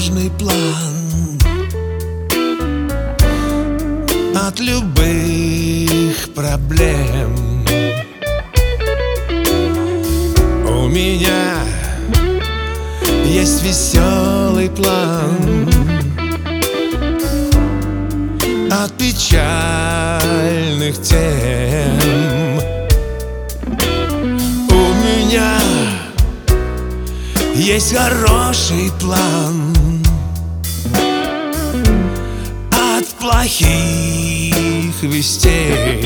надежный план от любых проблем. У меня есть веселый план от печальных тем. У меня есть хороший план от плохих вестей.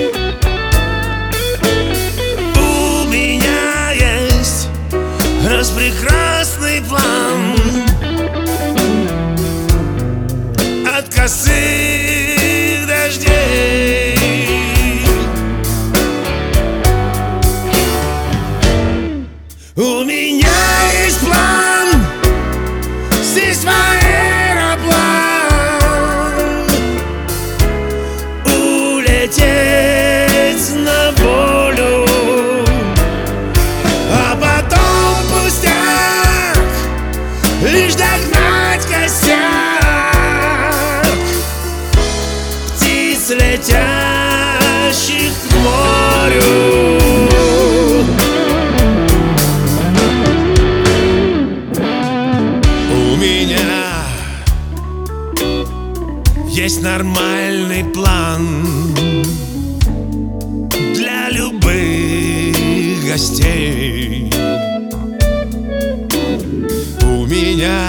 У меня есть распрекрасный план от косых дождей. У меня есть план, здесь мой аэроплан, улететь на волю, а потом пустяк, лишь догнать косяк птиц, летящих к морю. Есть нормальный план для любых гостей. У меня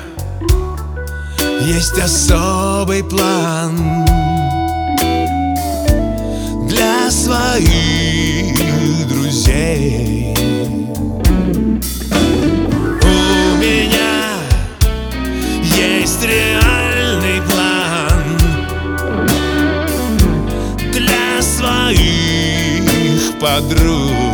есть особый план для своих друзей. У меня есть реальный план для своих подруг.